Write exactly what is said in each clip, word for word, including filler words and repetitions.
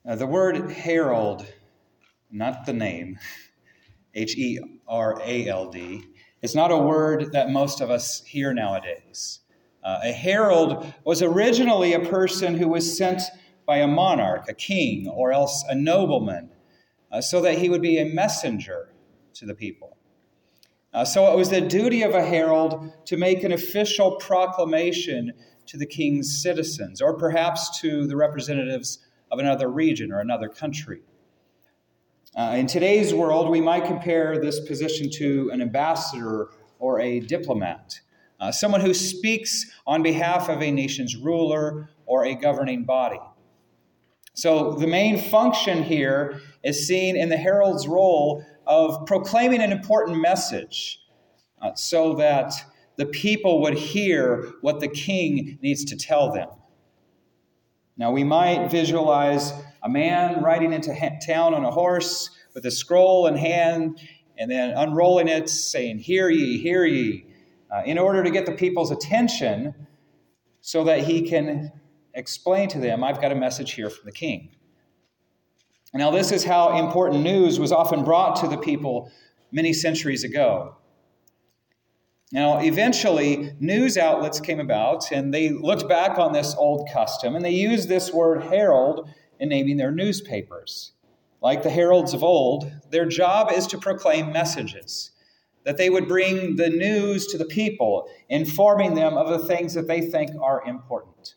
Uh, the word herald, not the name, H E R A L D, is not a word that most of us hear nowadays. Uh, a herald was originally a person who was sent by a monarch, a king, or else a nobleman, uh, so that he would be a messenger to the people. Uh, so it was the duty of a herald to make an official proclamation to the king's citizens, or perhaps to the representatives of another region or another country. Uh, in today's world, we might compare this position to an ambassador or a diplomat, uh, someone who speaks on behalf of a nation's ruler or a governing body. So the main function here is seen in the herald's role of proclaiming an important message uh, so that the people would hear what the king needs to tell them. Now, we might visualize a man riding into ha- town on a horse with a scroll in hand and then unrolling it, saying, "Hear ye, hear ye," uh, in order to get the people's attention so that he can explain to them, "I've got a message here from the king." Now, this is how important news was often brought to the people many centuries ago. Now, eventually, news outlets came about, and they looked back on this old custom, and they used this word herald in naming their newspapers. Like the heralds of old, their job is to proclaim messages, that they would bring the news to the people, informing them of the things that they think are important.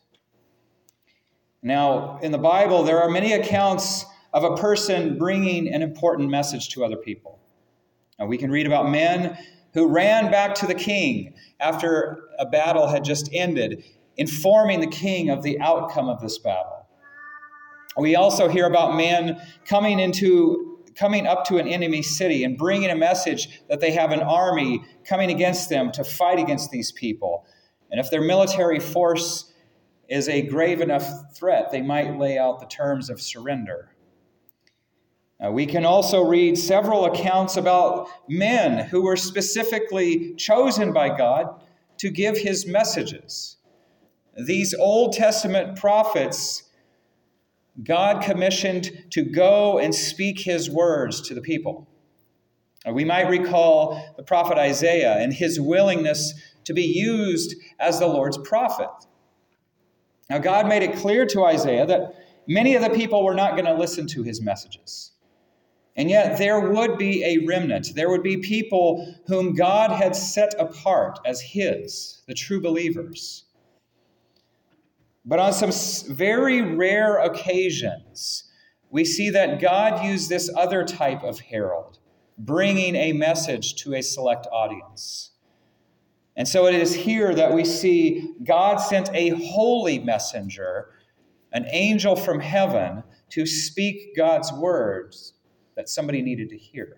Now, in the Bible, there are many accounts of a person bringing an important message to other people. Now, we can read about men who ran back to the king after a battle had just ended, informing the king of the outcome of this battle. We also hear about men coming into coming up to an enemy city and bringing a message that they have an army coming against them to fight against these people. And if their military force is a grave enough threat, they might lay out the terms of surrender. Uh, we can also read several accounts about men who were specifically chosen by God to give his messages. These Old Testament prophets, God commissioned to go and speak his words to the people. Uh, we might recall the prophet Isaiah and his willingness to be used as the Lord's prophet. Now, God made it clear to Isaiah that many of the people were not going to listen to his messages. And yet there would be a remnant. There would be people whom God had set apart as his, the true believers. But on some very rare occasions, we see that God used this other type of herald, bringing a message to a select audience. And so it is here that we see God sent a holy messenger, an angel from heaven, to speak God's words that somebody needed to hear.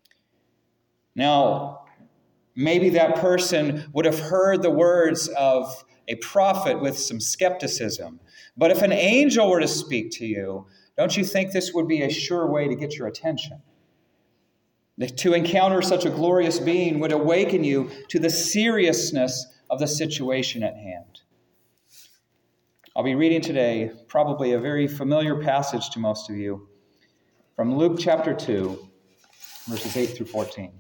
Now, maybe that person would have heard the words of a prophet with some skepticism. But if an angel were to speak to you, don't you think this would be a sure way to get your attention? To encounter such a glorious being would awaken you to the seriousness of the situation at hand. I'll be reading today probably a very familiar passage to most of you, from Luke chapter two, verses eight through fourteen.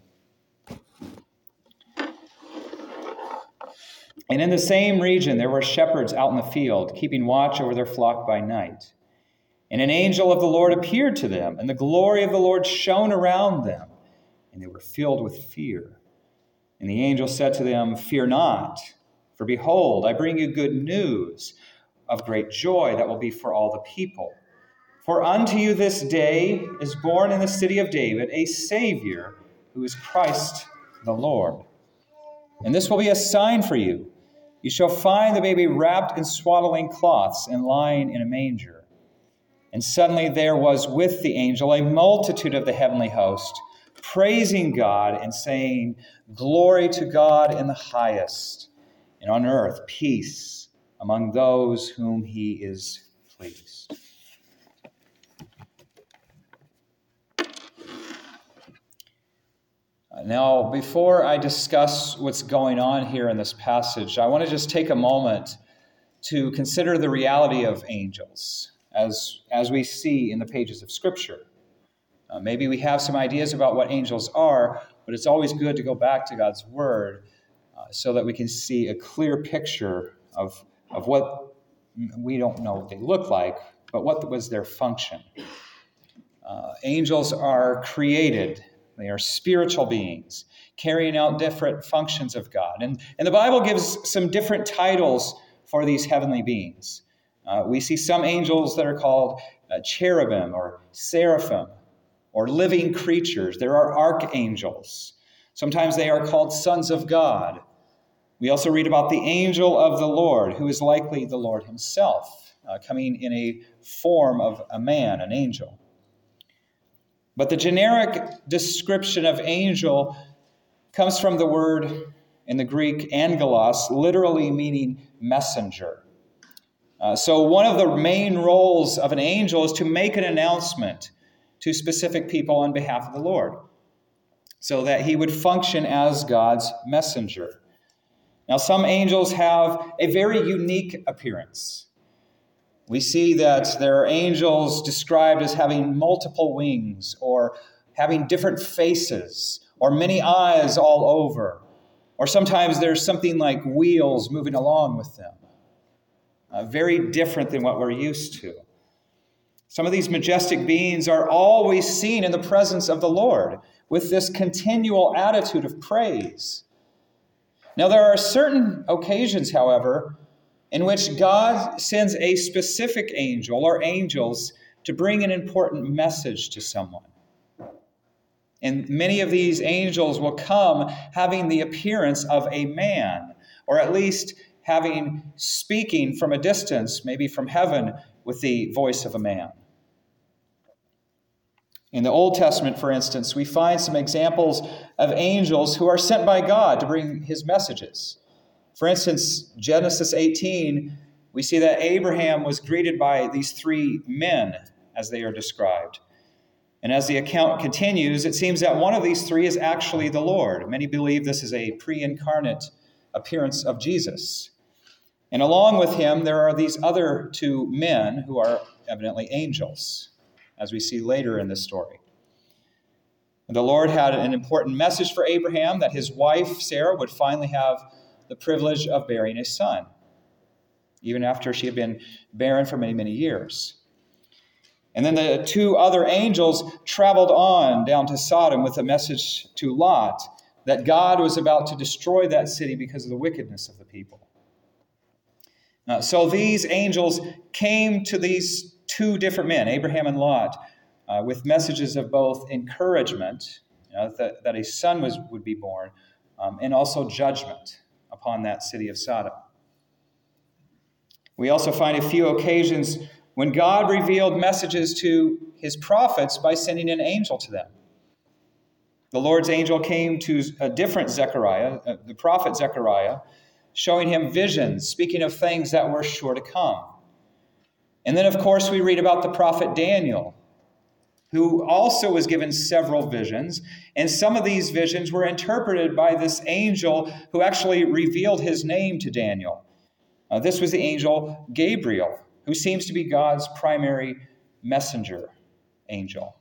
And in the same region there were shepherds out in the field, keeping watch over their flock by night. And an angel of the Lord appeared to them, and the glory of the Lord shone around them, and they were filled with fear. And the angel said to them, "Fear not, for behold, I bring you good news of great joy that will be for all the people. For unto you this day is born in the city of David a Savior, who is Christ the Lord. And this will be a sign for you. You shall find the baby wrapped in swaddling cloths and lying in a manger." And suddenly there was with the angel a multitude of the heavenly host, praising God and saying, "Glory to God in the highest, and on earth peace among those whom he is pleased." Now, before I discuss what's going on here in this passage, I want to just take a moment to consider the reality of angels. as, as we see in the pages of Scripture. Uh, maybe we have some ideas about what angels are, but it's always good to go back to God's Word uh, so that we can see a clear picture of, of what we don't know what they look like, but what was their function. Uh, angels are created. They are spiritual beings carrying out different functions of God. And, and the Bible gives some different titles for these heavenly beings. Uh, we see some angels that are called uh, cherubim or seraphim or living creatures. There are archangels. Sometimes they are called sons of God. We also read about the angel of the Lord, who is likely the Lord himself, uh, coming in a form of a man, an angel. But the generic description of angel comes from the word in the Greek angelos, literally meaning messenger. Uh, so one of the main roles of an angel is to make an announcement to specific people on behalf of the Lord, so that he would function as God's messenger. Now, some angels have a very unique appearance. We see that there are angels described as having multiple wings, or having different faces, or many eyes all over, or sometimes there's something like wheels moving along with them. Uh, very different than what we're used to. Some of these majestic beings are always seen in the presence of the Lord with this continual attitude of praise. Now, there are certain occasions, however, in which God sends a specific angel or angels to bring an important message to someone. And many of these angels will come having the appearance of a man, or at least having speaking from a distance, maybe from heaven, with the voice of a man. In the Old Testament, for instance, we find some examples of angels who are sent by God to bring his messages. For instance, Genesis eighteen, we see that Abraham was greeted by these three men, as they are described. And as the account continues, it seems that one of these three is actually the Lord. Many believe this is a pre-incarnate appearance of Jesus. And along with him, there are these other two men who are evidently angels, as we see later in this story. The Lord had an important message for Abraham, that his wife, Sarah, would finally have the privilege of bearing a son, even after she had been barren for many, many years. And then the two other angels traveled on down to Sodom with a message to Lot that God was about to destroy that city because of the wickedness of the people. Uh, so these angels came to these two different men, Abraham and Lot, uh, with messages of both encouragement, you know, that, that a son was, would be born, um, and also judgment upon that city of Sodom. We also find a few occasions when God revealed messages to his prophets by sending an angel to them. The Lord's angel came to a different Zechariah, uh, the prophet Zechariah, showing him visions, speaking of things that were sure to come. And then, of course, we read about the prophet Daniel, who also was given several visions. And some of these visions were interpreted by this angel who actually revealed his name to Daniel. Uh, this was the angel Gabriel, who seems to be God's primary messenger angel.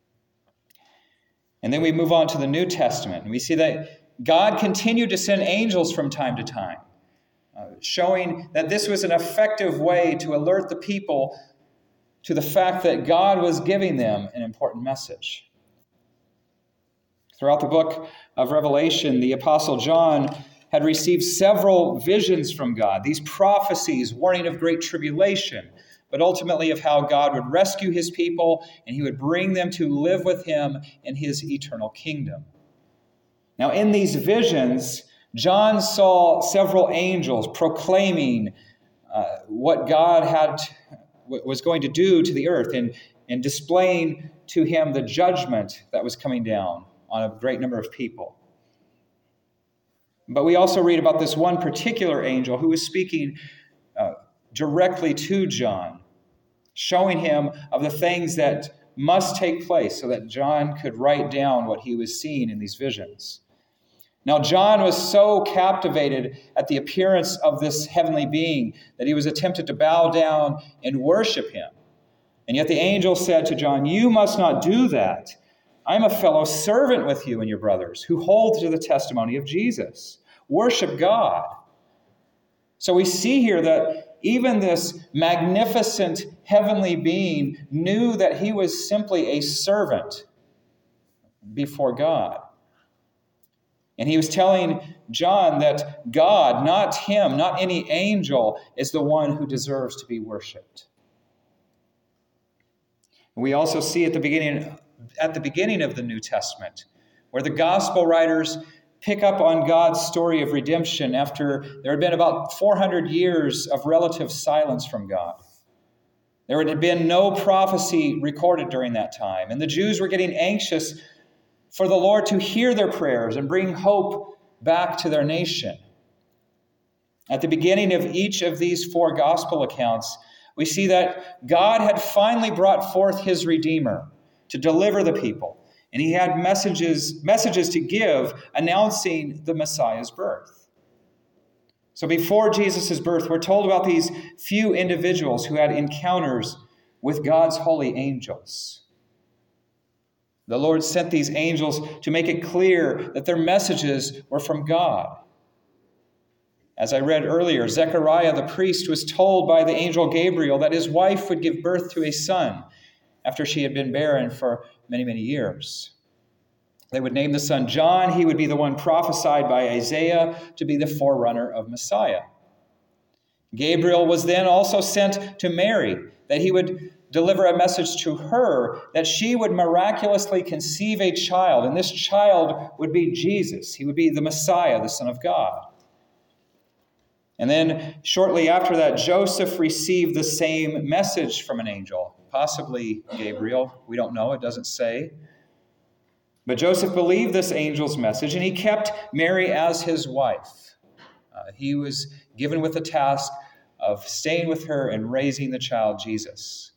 And then we move on to the New Testament, and we see that God continued to send angels from time to time, uh, showing that this was an effective way to alert the people to the fact that God was giving them an important message. Throughout the book of Revelation, the Apostle John had received several visions from God, these prophecies warning of great tribulation, but ultimately of how God would rescue his people and he would bring them to live with him in his eternal kingdom. Now, in these visions, John saw several angels proclaiming uh, what God had was going to do to the earth, and, and displaying to him the judgment that was coming down on a great number of people. But we also read about this one particular angel who was speaking uh, directly to John, showing him of the things that must take place so that John could write down what he was seeing in these visions. Now, John was so captivated at the appearance of this heavenly being that he was tempted to bow down and worship him. And yet the angel said to John, "You must not do that. I am a fellow servant with you and your brothers who hold to the testimony of Jesus. Worship God." So we see here that even this magnificent heavenly being knew that he was simply a servant before God. And he was telling John that God, not him, not any angel, is the one who deserves to be worshiped. We also see at the beginning, at the beginning of the New Testament, where the gospel writers pick up on God's story of redemption after there had been about four hundred years of relative silence from God. There had been no prophecy recorded during that time, and the Jews were getting anxious for the Lord to hear their prayers and bring hope back to their nation. At the beginning of each of these four gospel accounts, we see that God had finally brought forth his Redeemer to deliver the people. And he had messages, messages to give announcing the Messiah's birth. So before Jesus' birth, we're told about these few individuals who had encounters with God's holy angels. The Lord sent these angels to make it clear that their messages were from God. As I read earlier, Zechariah the priest was told by the angel Gabriel that his wife would give birth to a son after she had been barren for many, many years. They would name the son John. He would be the one prophesied by Isaiah to be the forerunner of Messiah. Gabriel was then also sent to Mary, that he would deliver a message to her that she would miraculously conceive a child, and this child would be Jesus. He would be the Messiah, the Son of God. And then shortly after that, Joseph received the same message from an angel, possibly Gabriel. We don't know, it doesn't say. But Joseph believed this angel's message, and he kept Mary as his wife. Uh, he was given with the task of staying with her and raising the child Jesus.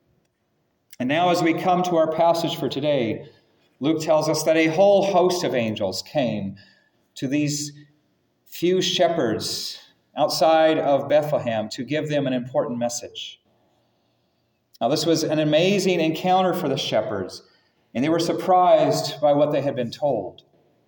And now as we come to our passage for today, Luke tells us that a whole host of angels came to these few shepherds outside of Bethlehem to give them an important message. Now, this was an amazing encounter for the shepherds, and they were surprised by what they had been told.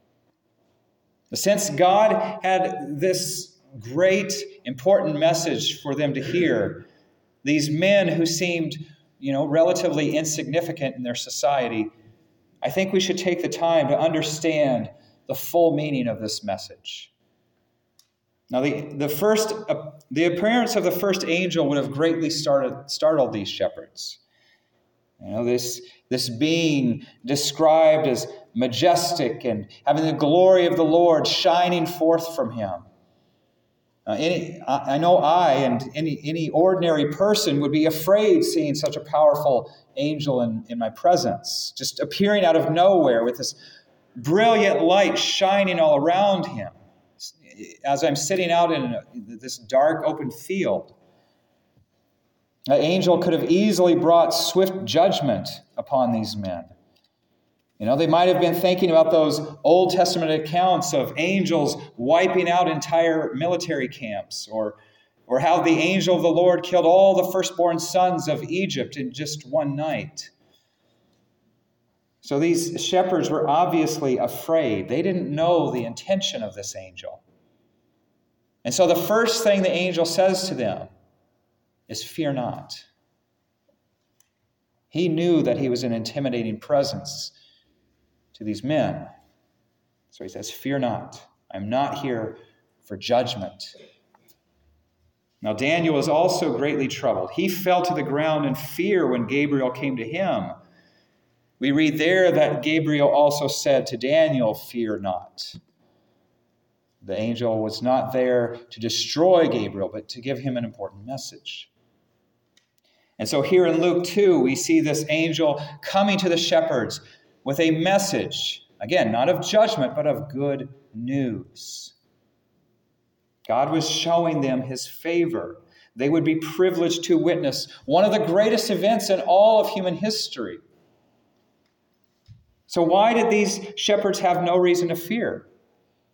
Since God had this great, important message for them to hear, these men who seemed, you know, relatively insignificant in their society, I think we should take the time to understand the full meaning of this message. Now, the, the first, uh, the appearance of the first angel would have greatly started, startled these shepherds. You know, this, this being described as majestic and having the glory of the Lord shining forth from him. Uh, any, I, I know I and any, any ordinary person would be afraid seeing such a powerful angel in, in my presence, just appearing out of nowhere with this brilliant light shining all around him. As I'm sitting out in this dark open field, an angel could have easily brought swift judgment upon these men. You know, they might have been thinking about those Old Testament accounts of angels wiping out entire military camps, or, or how the angel of the Lord killed all the firstborn sons of Egypt in just one night. So these shepherds were obviously afraid. They didn't know the intention of this angel. And so the first thing the angel says to them is, "Fear not." He knew that he was an intimidating presence to these men. So he says, "Fear not. I'm not here for judgment." Now Daniel was also greatly troubled. He fell to the ground in fear when Gabriel came to him. We read there that Gabriel also said to Daniel, "Fear not." The angel was not there to destroy Gabriel, but to give him an important message. And so here in Luke two, we see this angel coming to the shepherds with a message, again, not of judgment, but of good news. God was showing them his favor. They would be privileged to witness one of the greatest events in all of human history. So why did these shepherds have no reason to fear?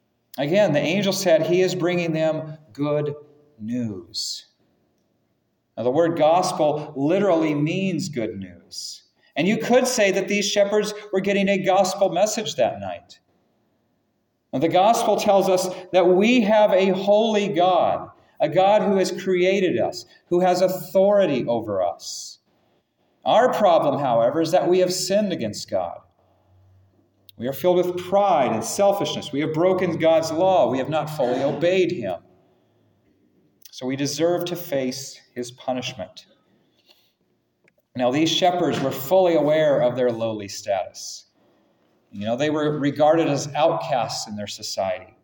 Again, the angel said he is bringing them good news. Now, the word gospel literally means good news. And you could say that these shepherds were getting a gospel message that night. Now, the gospel tells us that we have a holy God, a God who has created us, who has authority over us. Our problem, however, is that we have sinned against God. We are filled with pride and selfishness. We have broken God's law. We have not fully obeyed him. So we deserve to face his punishment. Now, these shepherds were fully aware of their lowly status. You know, they were regarded as outcasts in their society.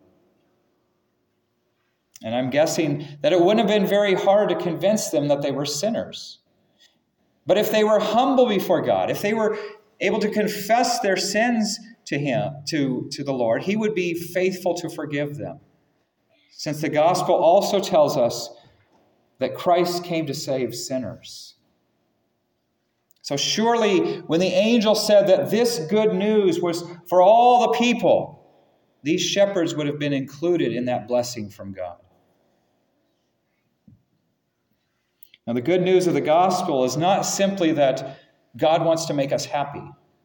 And I'm guessing that it wouldn't have been very hard to convince them that they were sinners. But if they were humble before God, if they were able to confess their sins to him, to, to the Lord, he would be faithful to forgive them. Since the gospel also tells us that Christ came to save sinners. So surely when the angel said that this good news was for all the people, these shepherds would have been included in that blessing from God. Now, the good news of the gospel is not simply that God wants to make us happy.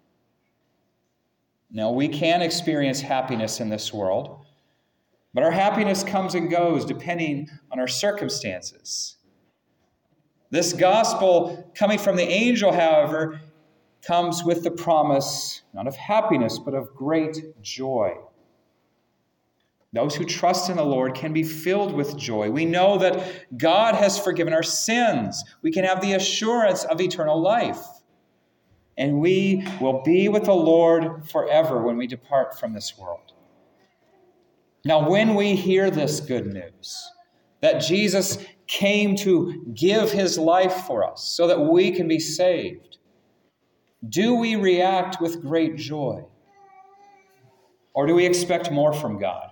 Now, we can experience happiness in this world, but our happiness comes and goes depending on our circumstances. This gospel coming from the angel, however, comes with the promise not of happiness, but of great joy. Those who trust in the Lord can be filled with joy. We know that God has forgiven our sins. We can have the assurance of eternal life. And we will be with the Lord forever when we depart from this world. Now, when we hear this good news, that Jesus came to give his life for us so that we can be saved, do we react with great joy? Or do we expect more from God?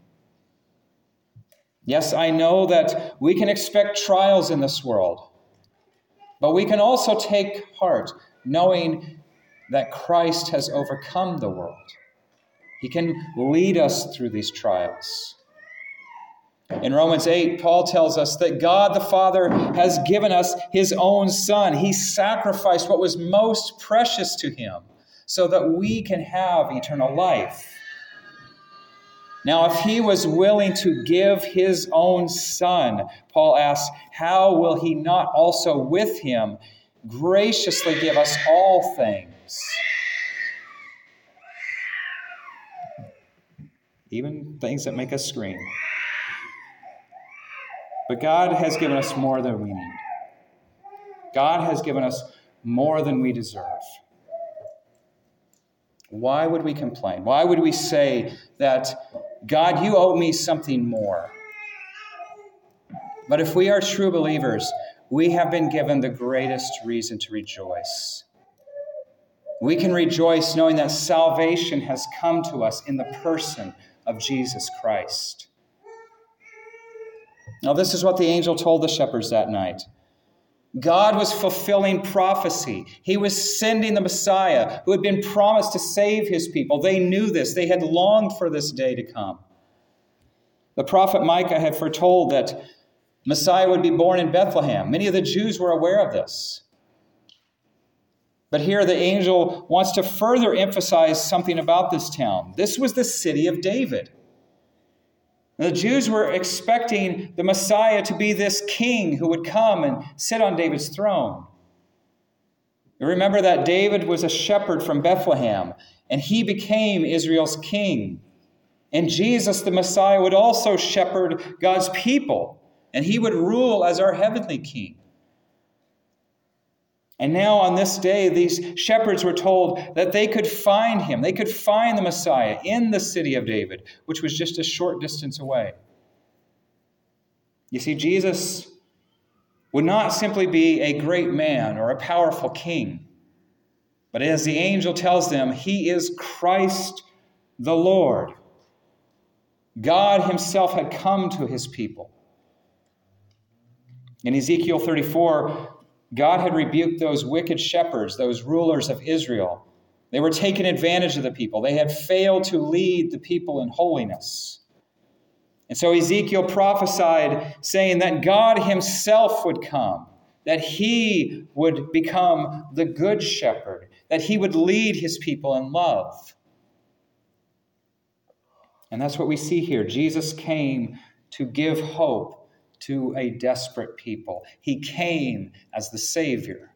Yes, I know that we can expect trials in this world, but we can also take heart knowing that Christ has overcome the world. He can lead us through these trials. In Romans eight, Paul tells us that God the Father has given us his own Son. He sacrificed what was most precious to him so that we can have eternal life. Now, if he was willing to give his own Son, Paul asks, how will he not also with him graciously give us all things? Even things that make us scream. But God has given us more than we need. God has given us more than we deserve. Why would we complain? Why would we say that, God, you owe me something more? But if we are true believers, we have been given the greatest reason to rejoice. We can rejoice knowing that salvation has come to us in the person of Jesus Christ. Now, this is what the angel told the shepherds that night. God was fulfilling prophecy. He was sending the Messiah who had been promised to save his people. They knew this. They had longed for this day to come. The prophet Micah had foretold that Messiah would be born in Bethlehem. Many of the Jews were aware of this. But here the angel wants to further emphasize something about this town. This was the city of David. The Jews were expecting the Messiah to be this king who would come and sit on David's throne. You remember that David was a shepherd from Bethlehem, and he became Israel's king. And Jesus, the Messiah, would also shepherd God's people, and he would rule as our heavenly king. And now on this day, these shepherds were told that they could find him. They could find the Messiah in the city of David, which was just a short distance away. You see, Jesus would not simply be a great man or a powerful king, but as the angel tells them, he is Christ the Lord. God himself had come to his people. In Ezekiel thirty-four, God had rebuked those wicked shepherds, those rulers of Israel. They were taking advantage of the people. They had failed to lead the people in holiness. And so Ezekiel prophesied, saying that God himself would come that he would become the good shepherd, that he would lead his people in love. And that's what we see here. Jesus came to give hope to a desperate people. He came as the Savior.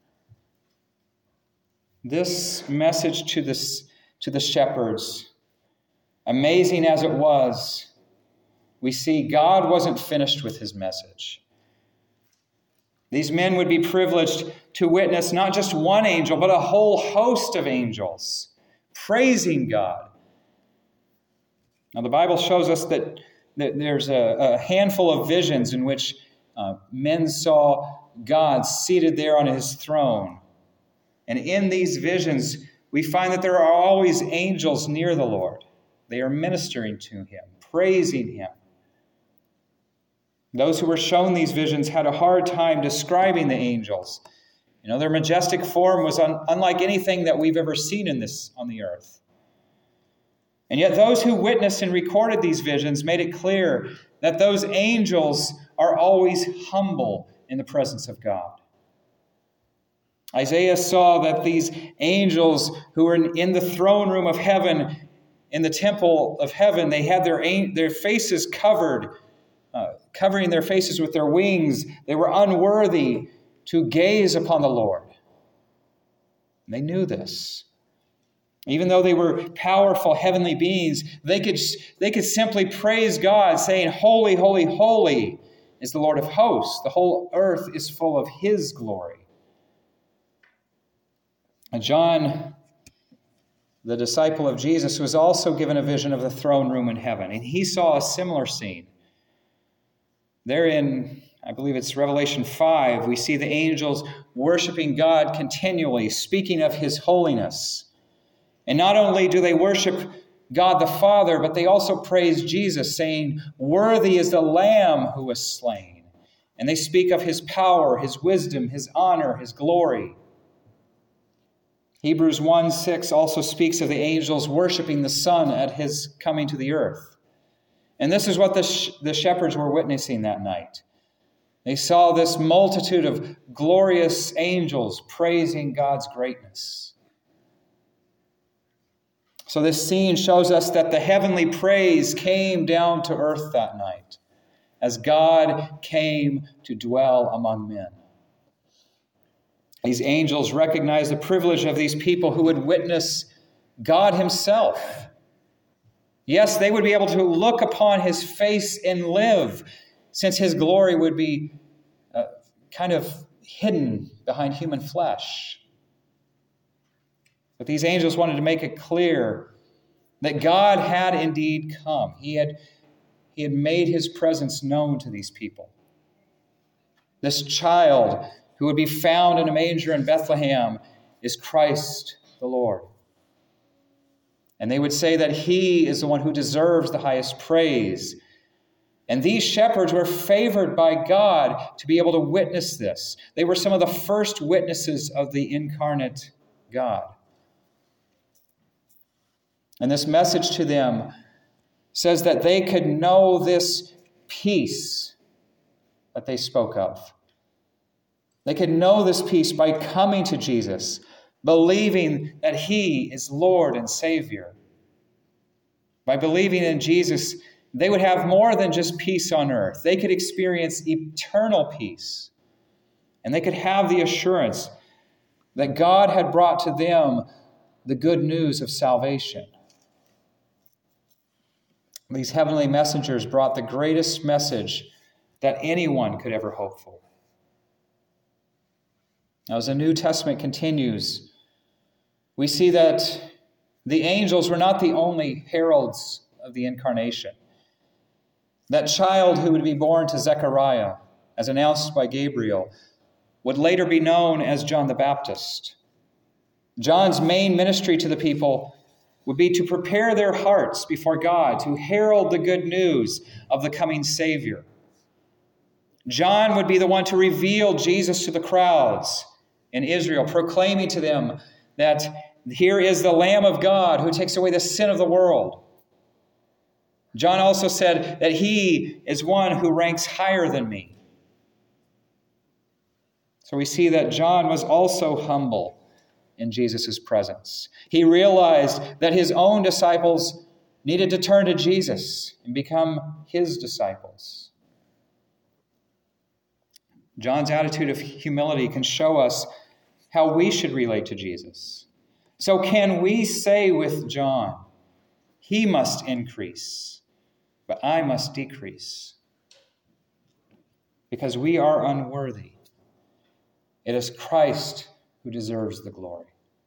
This message to, this, to the shepherds, amazing as it was, we see God wasn't finished with his message. These men would be privileged to witness not just one angel, but a whole host of angels praising God. Now, the Bible shows us that, that there's a, a handful of visions in which uh, men saw God seated there on his throne. And in these visions, we find that there are always angels near the Lord. They are ministering to him, praising him. Those who were shown these visions had a hard time describing the angels. You know, their majestic form was un- unlike anything that we've ever seen in this on the earth. And yet those who witnessed and recorded these visions made it clear that those angels are always humble in the presence of God. Isaiah saw that these angels who were in the throne room of heaven, in the temple of heaven, they had their, their faces covered, uh, covering their faces with their wings. They were unworthy to gaze upon the Lord. And they knew this. Even though they were powerful heavenly beings, they could, they could simply praise God, saying, "Holy, holy, holy is the Lord of hosts. The whole earth is full of his glory." And John, the disciple of Jesus, was also given a vision of the throne room in heaven, and he saw a similar scene. There in, I believe it's Revelation five, we see the angels worshiping God continually, speaking of his holiness. And not only do they worship God the Father, but they also praise Jesus, saying, "Worthy is the Lamb who was slain." And they speak of his power, his wisdom, his honor, his glory. Hebrews one six also speaks of the angels worshiping the Son at his coming to the earth. And this is what the, sh- the shepherds were witnessing that night. They saw this multitude of glorious angels praising God's greatness. So this scene shows us that the heavenly praise came down to earth that night as God came to dwell among men. These angels recognized the privilege of these people who would witness God himself. Yes, they would be able to look upon his face and live, since his glory would be uh, kind of hidden behind human flesh. But these angels wanted to make it clear that God had indeed come. He had, he had made his presence known to these people. This child who would be found in a manger in Bethlehem is Christ the Lord. And they would say that he is the one who deserves the highest praise. And these shepherds were favored by God to be able to witness this. They were some of the first witnesses of the incarnate God. And this message to them says that they could know this peace that they spoke of. They could know this peace by coming to Jesus, believing that he is Lord and Savior. By believing in Jesus, they would have more than just peace on earth. They could experience eternal peace. And they could have the assurance that God had brought to them the good news of salvation. These heavenly messengers brought the greatest message that anyone could ever hope for. Now, as the New Testament continues, we see that the angels were not the only heralds of the incarnation. That child who would be born to Zechariah, as announced by Gabriel, would later be known as John the Baptist. John's main ministry to the people would be to prepare their hearts before God, to herald the good news of the coming Savior. John would be the one to reveal Jesus to the crowds in Israel, proclaiming to them that here is the Lamb of God who takes away the sin of the world. John also said that he is one who ranks higher than me. So we see that John was also humble in Jesus' presence. He realized that his own disciples needed to turn to Jesus and become his disciples. John's attitude of humility can show us how we should relate to Jesus. So can we say with John, he must increase, but I must decrease? Because we are unworthy. It is Christ who deserves the glory.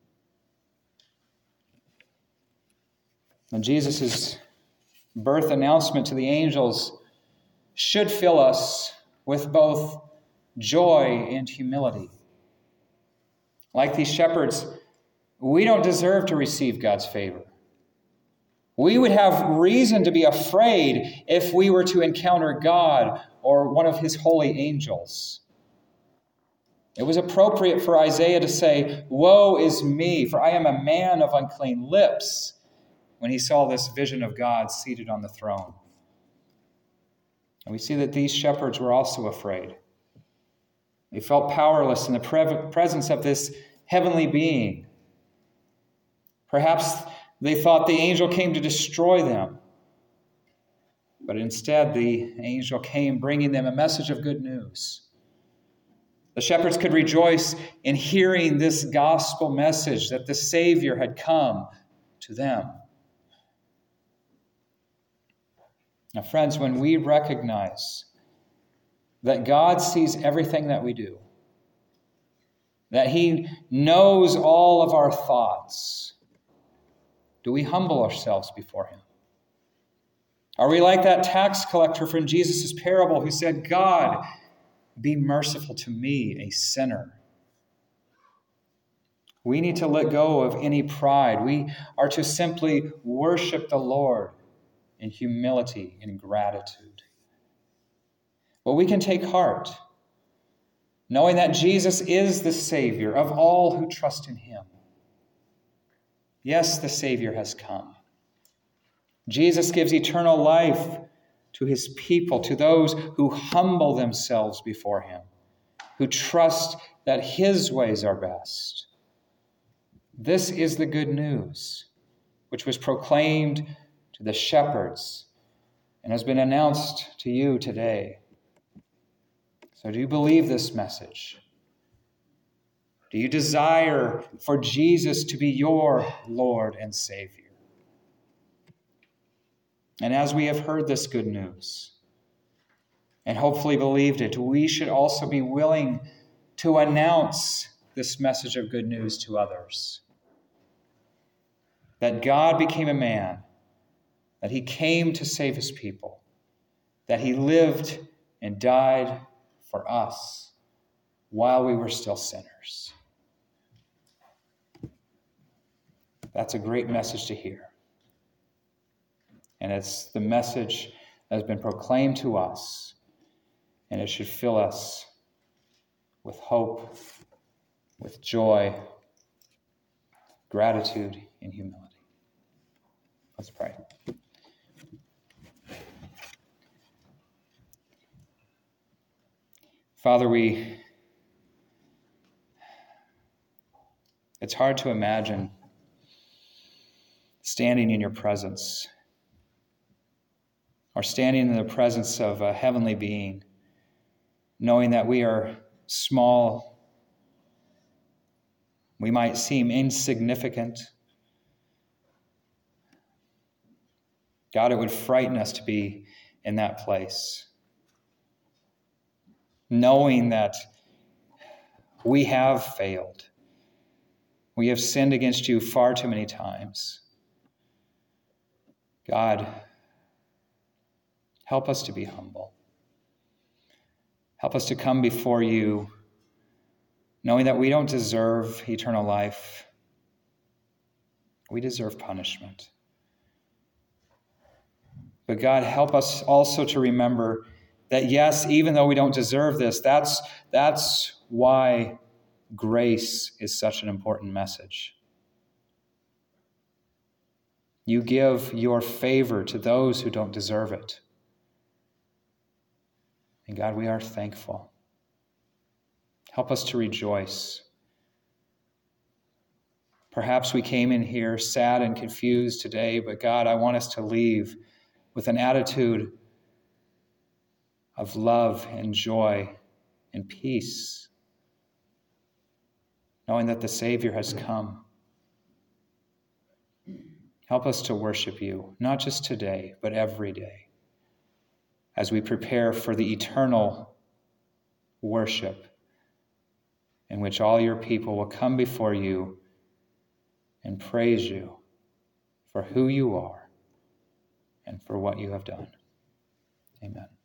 And Jesus' birth announcement to the angels should fill us with both joy and humility. Like these shepherds, we don't deserve to receive God's favor. We would have reason to be afraid if we were to encounter God or one of his holy angels. It was appropriate for Isaiah to say, "Woe is me, for I am a man of unclean lips," when he saw this vision of God seated on the throne. And we see that these shepherds were also afraid. They felt powerless in the pre- presence of this heavenly being. Perhaps they thought the angel came to destroy them. But instead, the angel came bringing them a message of good news. The shepherds could rejoice in hearing this gospel message that the Savior had come to them. Now, friends, when we recognize that God sees everything that we do, that he knows all of our thoughts, do we humble ourselves before him? Are we like that tax collector from Jesus' parable who said, "God, be merciful to me, a sinner"? We need to let go of any pride. We are to simply worship the Lord in humility and gratitude. But we can take heart, knowing that Jesus is the Savior of all who trust in him. Yes, the Savior has come. Jesus gives eternal life to his people, to those who humble themselves before him, who trust that his ways are best. This is the good news, which was proclaimed to the shepherds and has been announced to you today. So do you believe this message? Do you desire for Jesus to be your Lord and Savior? And as we have heard this good news and hopefully believed it, we should also be willing to announce this message of good news to others. That God became a man, that he came to save his people, that he lived and died for us while we were still sinners. That's a great message to hear. And it's the message that has been proclaimed to us, and it should fill us with hope, with joy, gratitude, and humility. Let's pray. Father, we, it's hard to imagine standing in your presence, or standing in the presence of a heavenly being, knowing that we are small, we might seem insignificant. God, it would frighten us to be in that place, knowing that we have failed. We have sinned against you far too many times. God, help us to be humble. Help us to come before you, knowing that we don't deserve eternal life. We deserve punishment. But God, help us also to remember that, yes, even though we don't deserve this, that's, that's why grace is such an important message. You give your favor to those who don't deserve it. And God, we are thankful. Help us to rejoice. Perhaps we came in here sad and confused today, but God, I want us to leave with an attitude of love and joy and peace, knowing that the Savior has come. Help us to worship you, not just today, but every day, as we prepare for the eternal worship in which all your people will come before you and praise you for who you are and for what you have done. Amen.